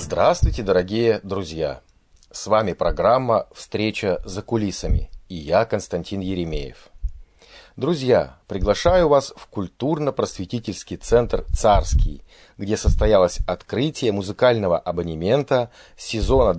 Здравствуйте, дорогие друзья! С вами программа «Встреча за кулисами» и я, Константин Еремеев. Друзья, приглашаю вас в культурно-просветительский центр «Царский», где состоялось открытие музыкального абонемента сезона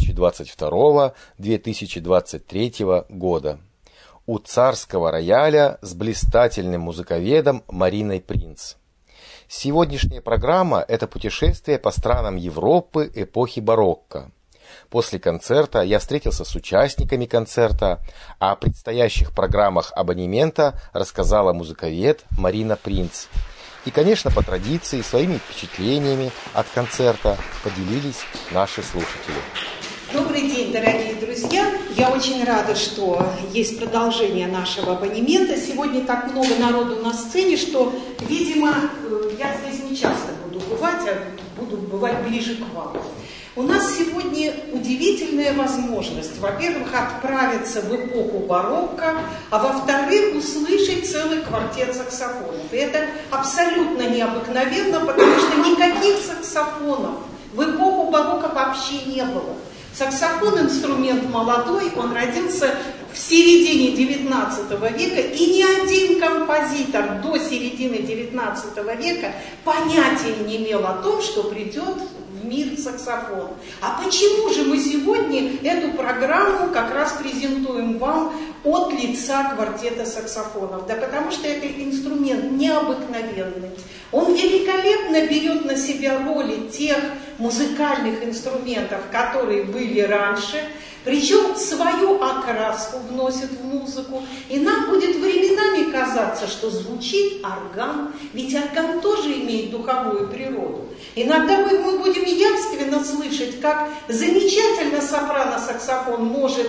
2022-2023 года у Царского рояля с блистательным музыковедом Мариной Принц. Сегодняшняя программа – это путешествие по странам Европы эпохи барокко. После концерта я встретился с участниками концерта, а о предстоящих программах абонемента рассказала музыковед Марина Принц. И, конечно, по традиции, своими впечатлениями от концерта поделились наши слушатели. Добрый день, дорогие друзья! Я очень рада, что есть продолжение нашего абонемента. Сегодня так много народу на сцене, что, видимо, я здесь не часто буду бывать, а буду бывать ближе к вам. У нас сегодня удивительная возможность, во-первых, отправиться в эпоху барокко, а во-вторых, услышать целый квартет саксофонов. И это абсолютно необыкновенно, потому что никаких саксофонов в эпоху барокко вообще не было. Саксофон – инструмент молодой, он родился в середине XIX века, и ни один композитор до середины XIX века понятия не имел о том, что придет в мир саксофон. А почему же мы сегодня эту программу как раз презентуем вам от лица квартета саксофонов? Да потому что это инструмент необыкновенный. Он великолепно берет на себя роли тех музыкальных инструментов, которые были раньше, причем свою окраску вносит в музыку. И нам будет временами казаться, что звучит орган, ведь орган тоже имеет духовую природу. Иногда мы будем явственно слышать, как замечательно сопрано-саксофон может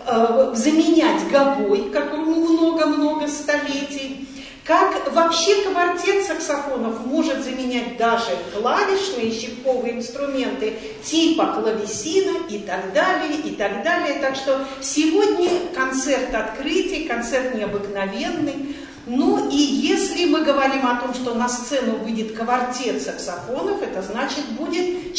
заменять гобой, которому много-много столетий. Как вообще квартет саксофонов может заменять даже клавишные щипковые инструменты типа клавесина и так далее, и так далее. Так что сегодня концерт открытий, концерт необыкновенный. Ну и если мы говорим о том, что на сцену выйдет квартет саксофонов, это значит будет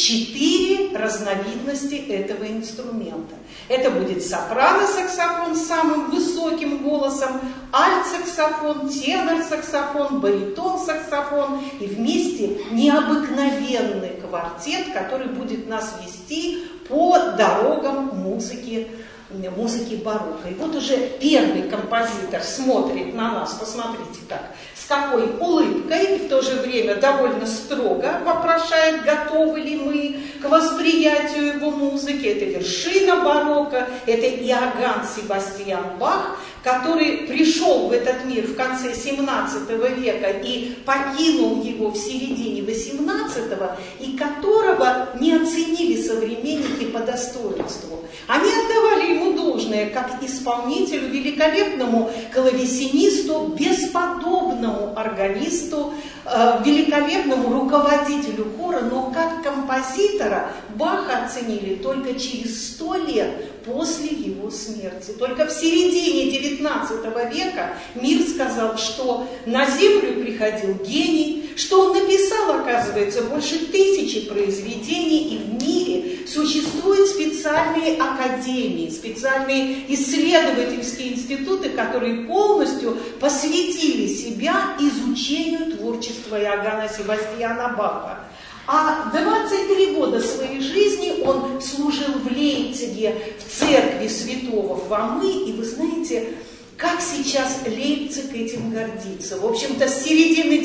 4 разновидности этого инструмента. Это будет сопрано-саксофон с самым высоким голосом, альт-саксофон, тенор-саксофон, баритон-саксофон и вместе необыкновенный квартет, который будет нас вести по дорогам музыки барокко. И вот уже первый композитор смотрит на нас, посмотрите как, с какой улыбкой, и в то же время довольно строго вопрошает, готовы ли мы к восприятию его музыки. Это вершина барокко, это Иоганн Себастьян Бах, который пришел в этот мир в конце 17 века и покинул его в середине 18-го, и которого не оценили современники по достоинству. Они отдавали ему должное как исполнителю, великолепному клавесинисту, бесподобному органисту, великолепному руководителю хора, но как композитора Баха оценили только через 100 лет после его смерти. Только в середине 19 века мир сказал, что на землю приходил гений, что он написал, оказывается, больше 1000 произведений, и в мире существуют специальные академии, специальные исследовательские институты, которые полностью посвятили себя изучению творчества Иоганна Себастьяна Баха. А 23 года своей жизни он служил в Лейпциге, в церкви святого Фомы, и вы знаете, как сейчас Лейпциг этим гордится. В общем-то, с середины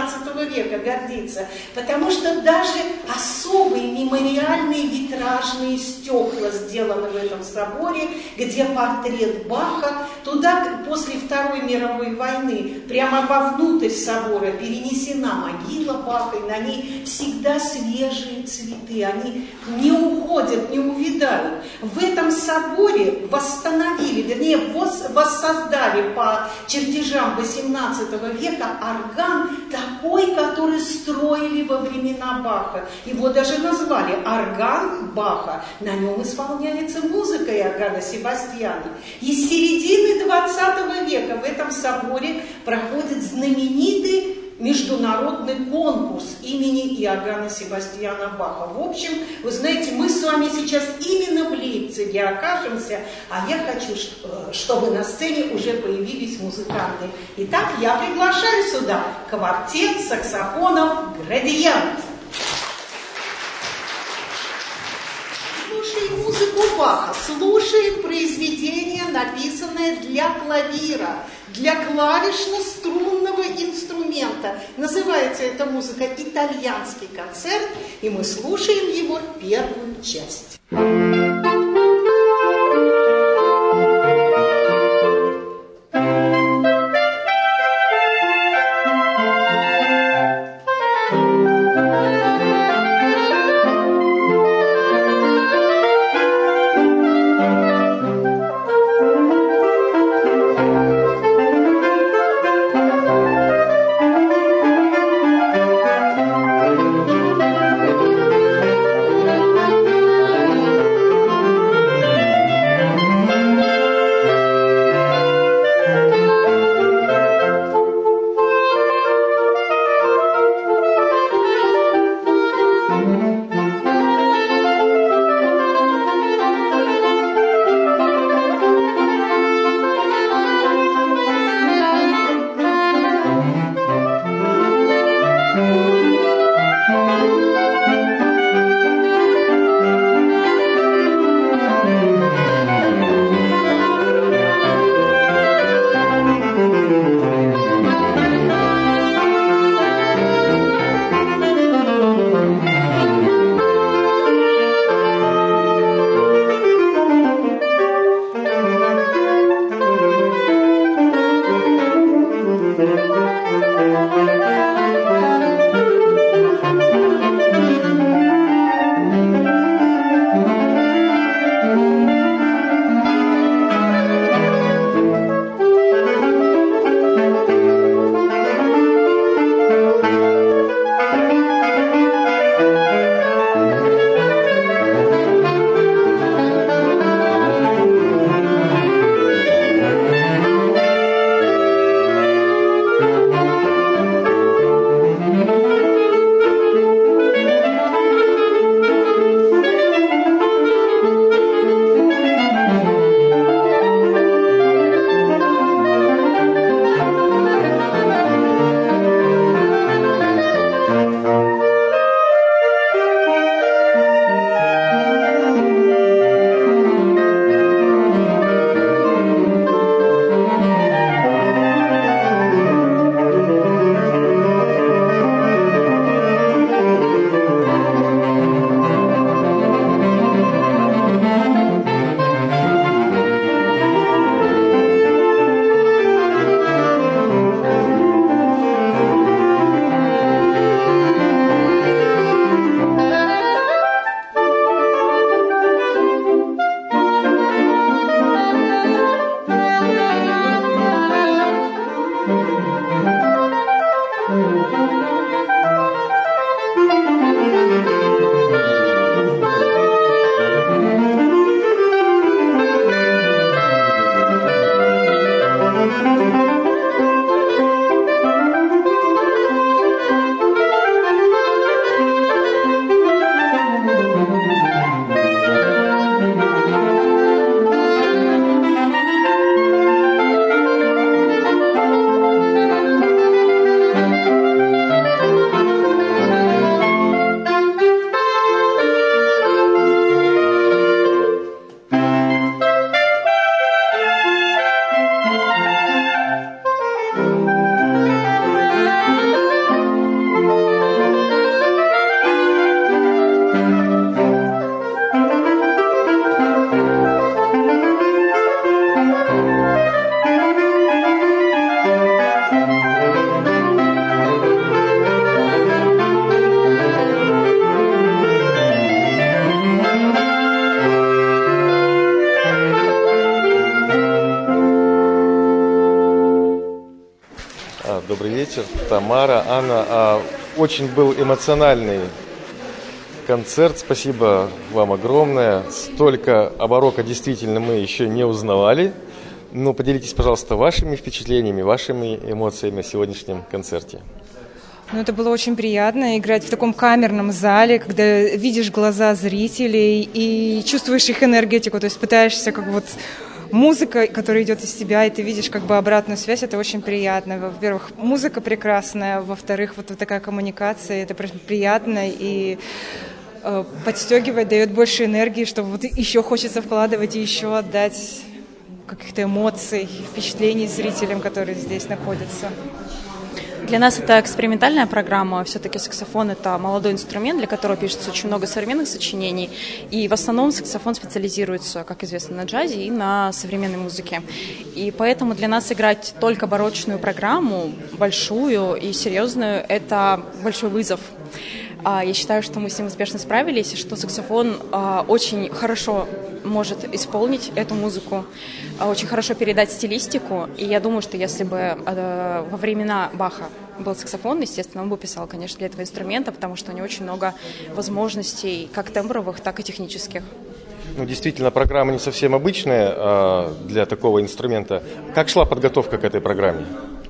19 века гордится, потому что даже особые мемориальные витражные стекла сделаны в этом соборе, где портрет Баха. Туда после Второй мировой войны прямо вовнутрь собора перенесена могила Баха, и на ней всегда свежие цветы, они не уходят, не увядают. В этом соборе восстановили, вернее, воссоздали по чертежам 18 века орган такой, который строили во времена Баха. Его даже назвали орган Баха. На нем исполняется музыка Иоганна Себастьяна. И с середины 20 века в этом соборе проходит знаменитый международный конкурс имени Иоганна Себастьяна Баха. В общем, вы знаете, мы с вами сейчас именно в Лейпциге окажемся, а я хочу, чтобы на сцене уже появились музыканты. Итак, я приглашаю сюда квартет саксофонов «Градиент». Слушаем музыку Баха, слушаем произведение, написанное для клавира, для клавишно-струнного инструмента. Называется эта музыка «Итальянский концерт», и мы слушаем его первую часть. Добрый вечер, Тамара, Анна. Очень был эмоциональный концерт. Спасибо вам огромное. Столько о барокко действительно мы еще не узнавали. Но поделитесь, пожалуйста, вашими впечатлениями, вашими эмоциями о сегодняшнем концерте. Ну, это было очень приятно играть в таком камерном зале, когда видишь глаза зрителей и чувствуешь их энергетику, то есть пытаешься как вот музыка, которая идет из тебя, и ты видишь как бы обратную связь, это очень приятно. Во-первых, музыка прекрасная, во-вторых, вот такая коммуникация, это приятно и подстегивает, дает больше энергии, что вот еще хочется вкладывать и еще отдать каких-то эмоций, впечатлений зрителям, которые здесь находятся. Для нас это экспериментальная программа, все-таки саксофон – это молодой инструмент, для которого пишется очень много современных сочинений, и в основном саксофон специализируется, как известно, на джазе и на современной музыке. И поэтому для нас играть только барочную программу, большую и серьезную – это большой вызов. Я считаю, что мы с ним успешно справились, и что саксофон очень хорошо может исполнить эту музыку, очень хорошо передать стилистику. И я думаю, что если бы во времена Баха был саксофон, естественно, он бы писал, конечно, для этого инструмента, потому что у него очень много возможностей, как тембровых, так и технических. Ну, действительно, программа не совсем обычная для такого инструмента. Как шла подготовка к этой программе?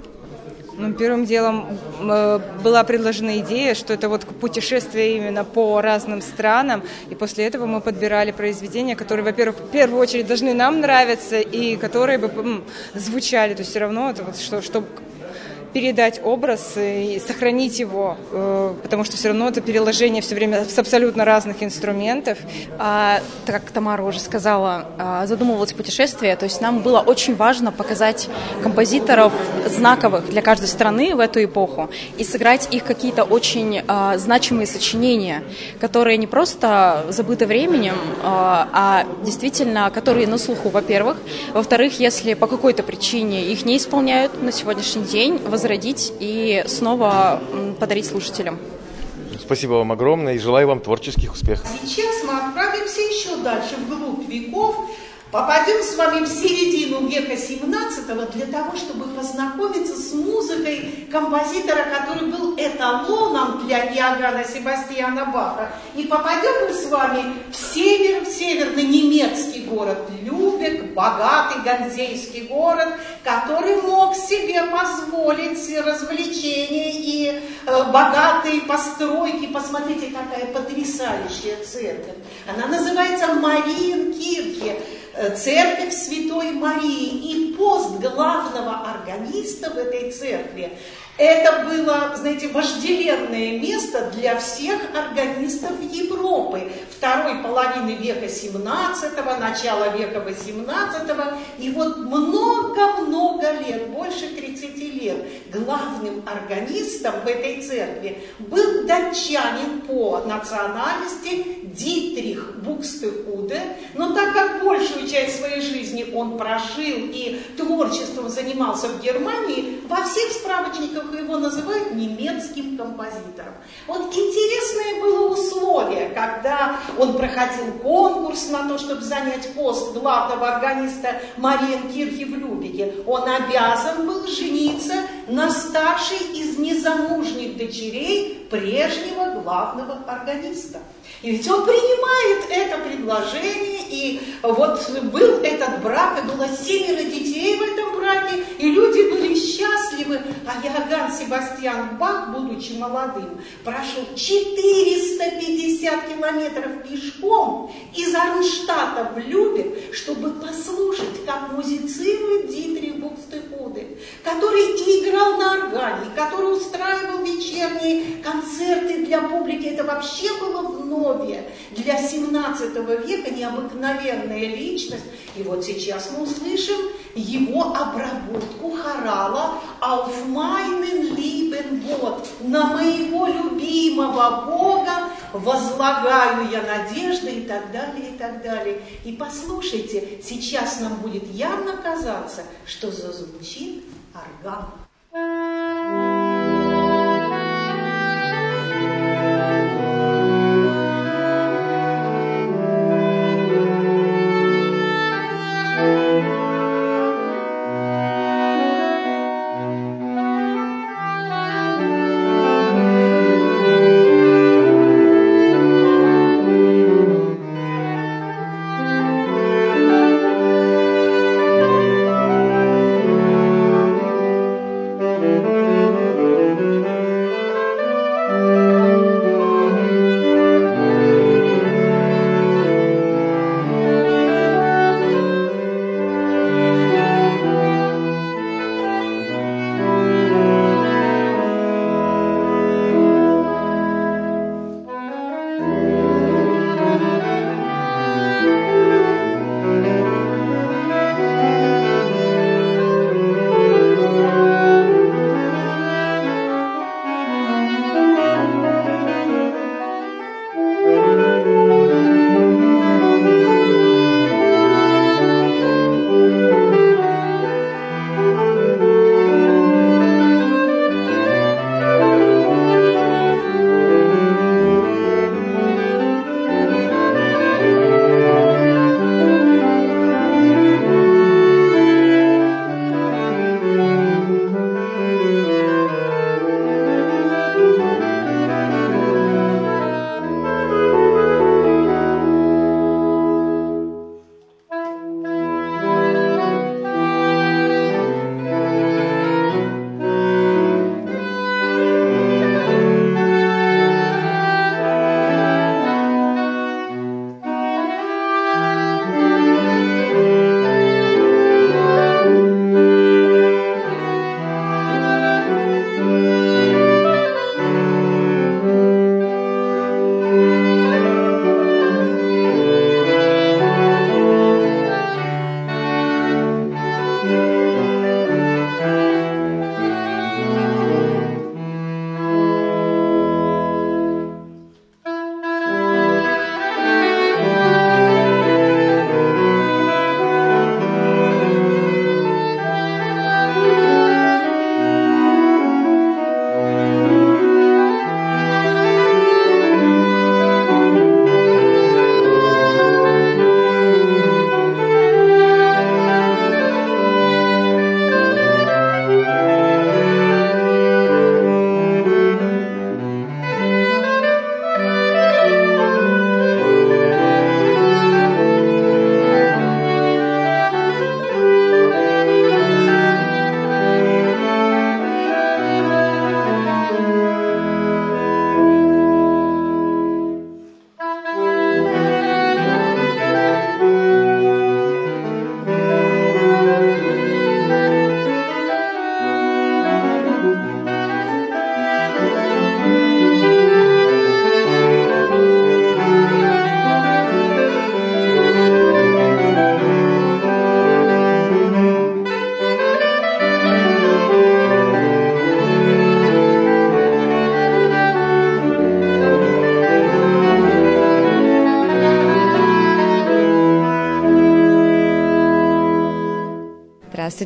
Ну, первым делом была предложена идея, что это вот путешествие именно по разным странам, и после этого мы подбирали произведения, которые, во-первых, в первую очередь должны нам нравиться, и которые бы звучали, то есть все равно это вот чтобы передать образ и сохранить его, потому что все равно это переложение все время с абсолютно разных инструментов. Так как Тамара уже сказала, задумывалось путешествие, то есть нам было очень важно показать композиторов знаковых для каждой страны в эту эпоху и сыграть их какие-то очень значимые сочинения, которые не просто забыты временем, а действительно, которые на слуху, во-первых. Во-вторых, если по какой-то причине их не исполняют на сегодняшний день, возродить и снова подарить слушателям. Спасибо вам огромное и желаю вам творческих успехов. Сейчас мы отправимся еще дальше, вглубь веков, попадем с вами в середину века 17 для того, чтобы познакомиться с музыкой композитора, который был эталоном для Иоганна Себастьяна Баха. И попадем мы с вами в северный немецкий город Любек, богатый ганзейский город, который мог себе позволить развлечения и богатые постройки. Посмотрите, какая потрясающая церковь. Она называется Мариенкирхе. Церковь Святой Марии, и пост главного органиста в этой церкви. Это было, знаете, вожделенное место для всех органистов Европы второй половины века XVII, начала века XVIII. И вот много-много лет, больше 30 лет, главным органистом в этой церкви был датчанин по национальности Дитрих Букстехуде. Но так как большую часть своей жизни он прожил и творчеством занимался в Германии, во всех справочниках его называют немецким композитором. Вот интересное было условие, когда он проходил конкурс на то, чтобы занять пост главного органиста Мариенкирхе в Любеке. Он обязан был жениться на старшей из незамужних дочерей прежнего главного органиста. И ведь он принимает это предложение, и вот был этот брак, и было 7 детей в этом браке, и люди были счастливы. А Иоганн Себастьян Бах, будучи молодым, прошел 450 километров пешком из Арнштадта в Любек, чтобы послушать, как музицирует Дитрих Букстехуде, который и играл на органе, который устраивал вечерние концерты для публики. Это вообще было вновь. Для 17 века необыкновенная личность. И вот сейчас мы услышим его обработку хорала «Auf meinen lieben Gott», «На моего любимого Бога возлагаю я надежды» и так далее, и так далее. И послушайте, сейчас нам будет явно казаться, что зазвучит орган.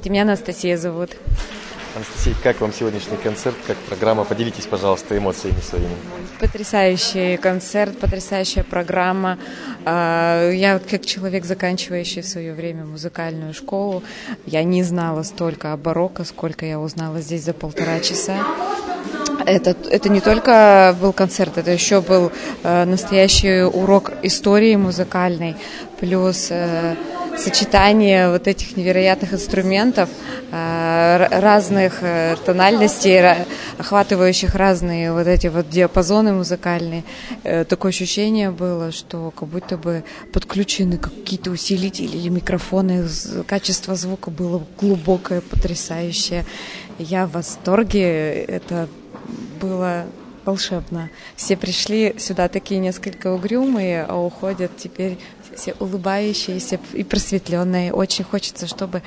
Здравствуйте, меня Анастасия зовут. Анастасия, как вам сегодняшний концерт, как программа? Поделитесь, пожалуйста, эмоциями своими. Потрясающий концерт, потрясающая программа. Я как человек, заканчивающий в свое время музыкальную школу, я не знала столько о барокко, сколько я узнала здесь за 1,5 часа. Это не только был концерт, это еще был настоящий урок истории музыкальной, плюс сочетание вот этих невероятных инструментов, разных тональностей, охватывающих разные вот эти вот диапазоны музыкальные. Такое ощущение было, что как будто бы подключены какие-то усилители или микрофоны. Качество звука было глубокое, потрясающее. Я в восторге. Это было волшебно. Все пришли сюда такие несколько угрюмые, а уходят теперь все улыбающиеся и просветленные. Очень хочется, чтобы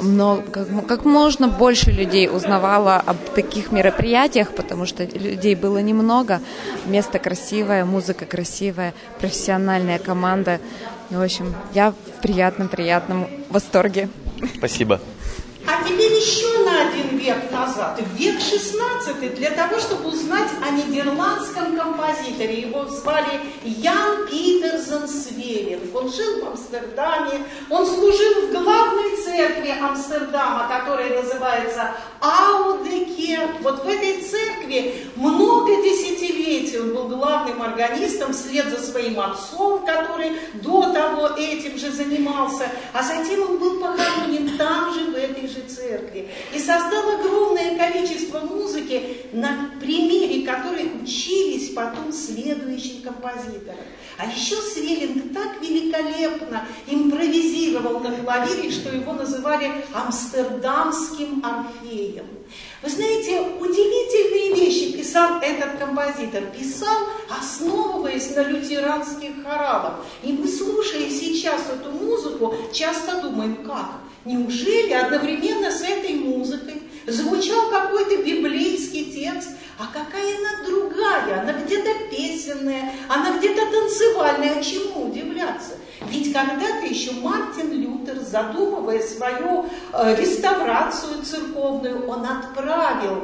как можно больше людей узнавало об таких мероприятиях, потому что людей было немного. Место красивое, музыка красивая, профессиональная команда. В общем, я в приятном восторге. Спасибо. А теперь еще на 1 век назад, в век 16, для того, чтобы узнать о нидерландском композиторе. Его звали Ян Пietersen Sweelinck. Он жил в Амстердаме, он служил в главной церкви Амстердама, которая называется Oude Kerk. Вот в этой церкви много десятилетий он был главным органистом вслед за своим отцом, который до того этим же занимался, а затем он был похоронен там же, в этой же церкви, и создал огромное количество музыки, на примере которой учились потом следующие композиторы. А еще Свеллинг так великолепно импровизировал на клавире, что его называли амстердамским Орфеем. Вы знаете, удивительные вещи писал этот композитор. Писал, основываясь на лютеранских хоралах. И мы, слушая сейчас эту музыку, часто думаем, как? Неужели одновременно с этой музыкой звучал какой-то библейский текст, а какая она другая, она где-то песенная, она где-то танцевальная, а чему удивляться? Ведь когда-то еще Мартин Лютер, задумывая свою реставрацию церковную, он отправил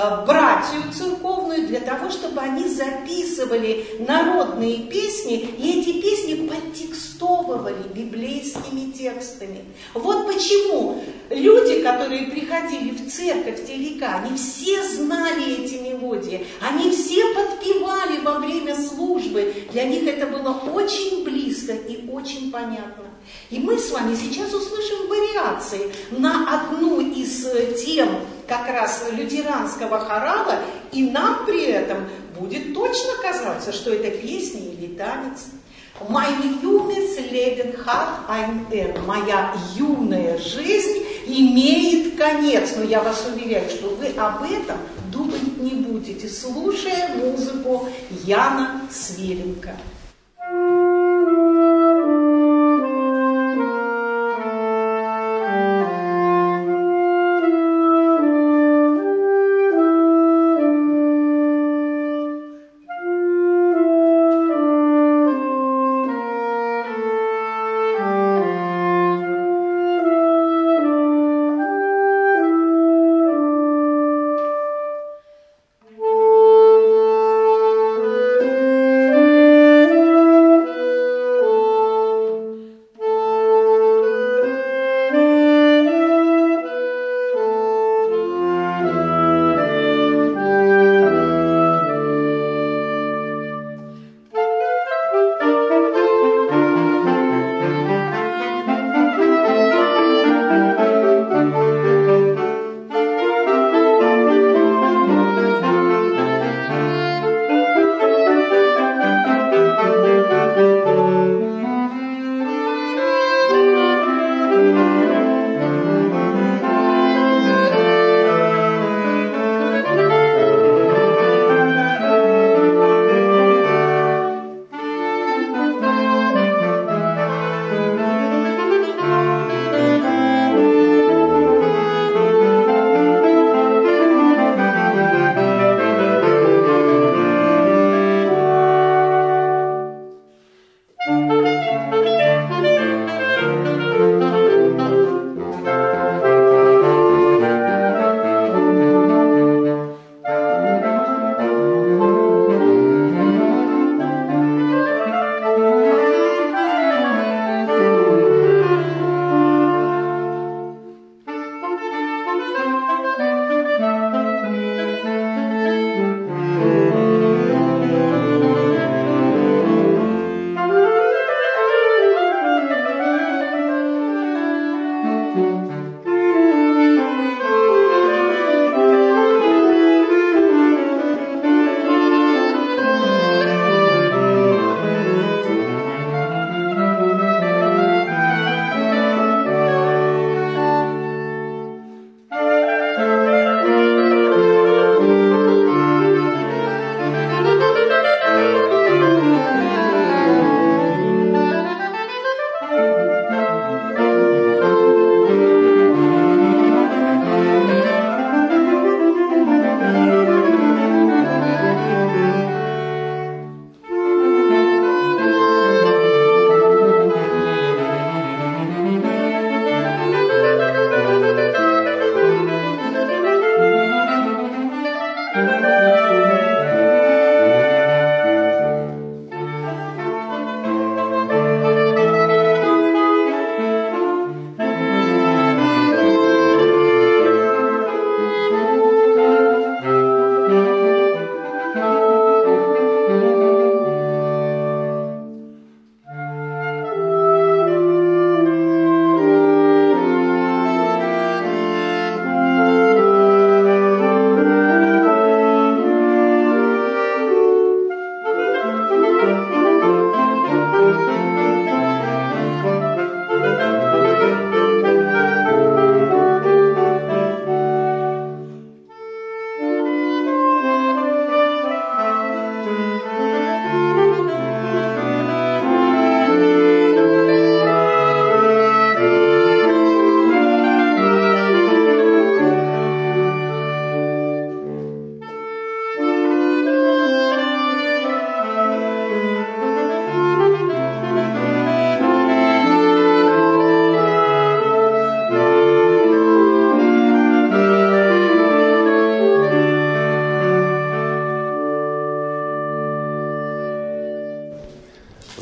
братью церковную для того, чтобы они записывали народные песни, и эти песни подтекстовывали библейскими текстами. Вот почему люди, которые приходили в церковь в те века, они все знали эти мелодии, они все подпевали во время службы, для них это было очень близко и очень понятно. И мы с вами сейчас услышим вариации на одну из тем как раз лютеранского хорала, и нам при этом будет точно казаться, что это песня или танец. Mein junges Leben hat ein Ende. Моя юная жизнь имеет конец. Но я вас уверяю, что вы об этом думать не будете, слушая музыку Яна Свеллинка.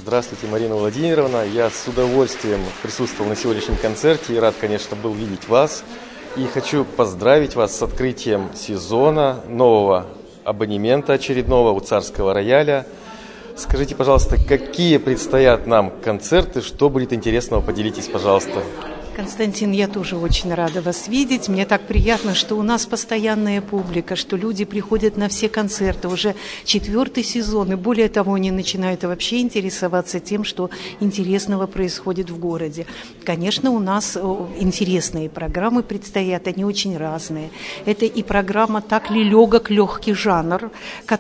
Здравствуйте, Марина Владимировна. Я с удовольствием присутствовал на сегодняшнем концерте и рад, конечно, был видеть вас. И хочу поздравить вас с открытием сезона, нового абонемента очередного у Царского рояля. Скажите, пожалуйста, какие предстоят нам концерты, что будет интересного, поделитесь, пожалуйста. Константин, я тоже очень рада вас видеть. Мне так приятно, что у нас постоянная публика, что люди приходят на все концерты. Уже 4-й сезон, и более того, они начинают вообще интересоваться тем, что интересного происходит в городе. Конечно, у нас интересные программы предстоят, они очень разные. Это и программа «Так ли легок легкий жанр»,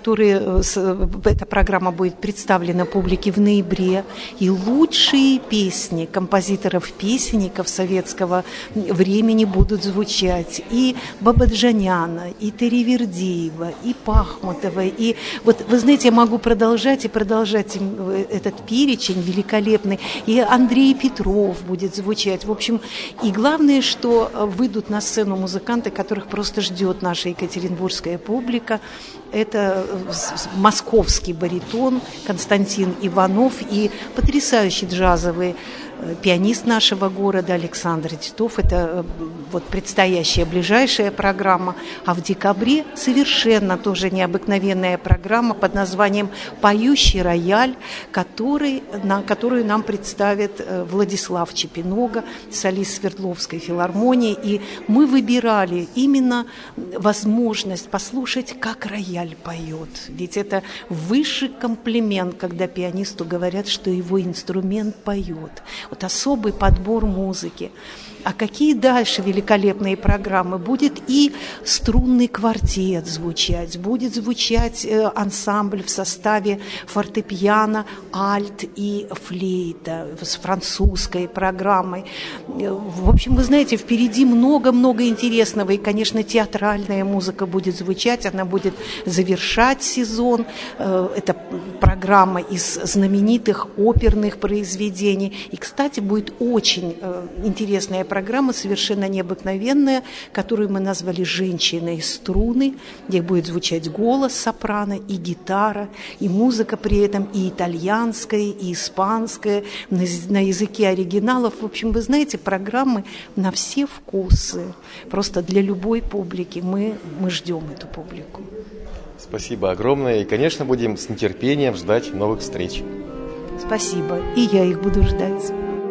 эта программа будет представлена публике в ноябре. И лучшие песни композиторов-песенников советского времени будут звучать. И Бабаджаняна, и Теревердиева, и Пахмутова. И вот, вы знаете, я могу продолжать этот перечень великолепный. И Андрей Петров будет звучать. В общем, и главное, что выйдут на сцену музыканты, которых просто ждет наша екатеринбургская публика. Это московский баритон Константин Иванов и потрясающий джазовый пианист нашего города Александр Титов. Это вот предстоящая, ближайшая программа. А в декабре совершенно тоже необыкновенная программа под названием «Поющий рояль», которую нам представит Владислав Чепинога, солист Свердловской филармонии. И мы выбирали именно возможность послушать, как рояль поет. Ведь это высший комплимент, когда пианисту говорят, что его инструмент поет. Вот особый подбор музыки. А какие дальше великолепные программы? Будет и струнный квартет звучать, будет звучать ансамбль в составе фортепиано, альт и флейта с французской программой. В общем, вы знаете, впереди много-много интересного. И, конечно, театральная музыка будет звучать, она будет завершать сезон. Это программа из знаменитых оперных произведений. И, кстати, будет очень интересная программа, совершенно необыкновенная, которую мы назвали «Женщина и струны», где будет звучать голос сопрано и гитара, и музыка при этом и итальянская, и испанская, на языке оригиналов. В общем, вы знаете, программы на все вкусы. Просто для любой публики. Мы ждем эту публику. Спасибо огромное. И, конечно, будем с нетерпением ждать новых встреч. Спасибо. И я их буду ждать.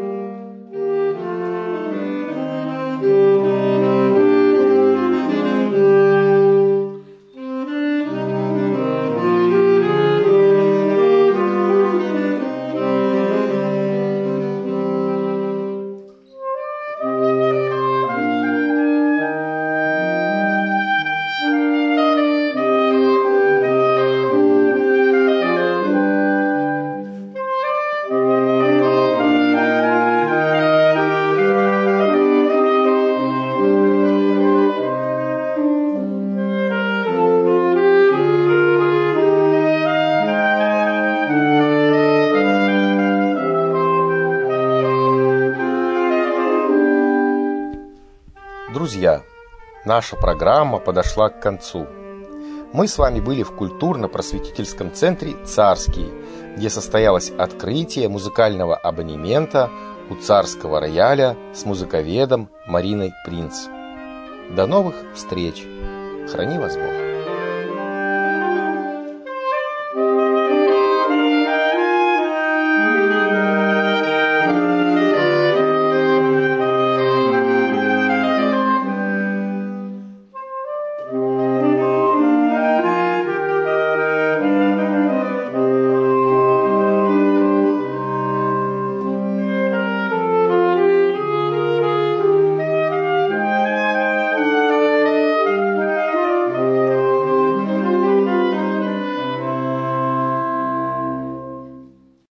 Друзья, наша программа подошла к концу. Мы с вами были в культурно-просветительском центре «Царский», где состоялось открытие музыкального абонемента у Царского рояля с музыковедом Мариной Принц. До новых встреч! Храни вас Бог!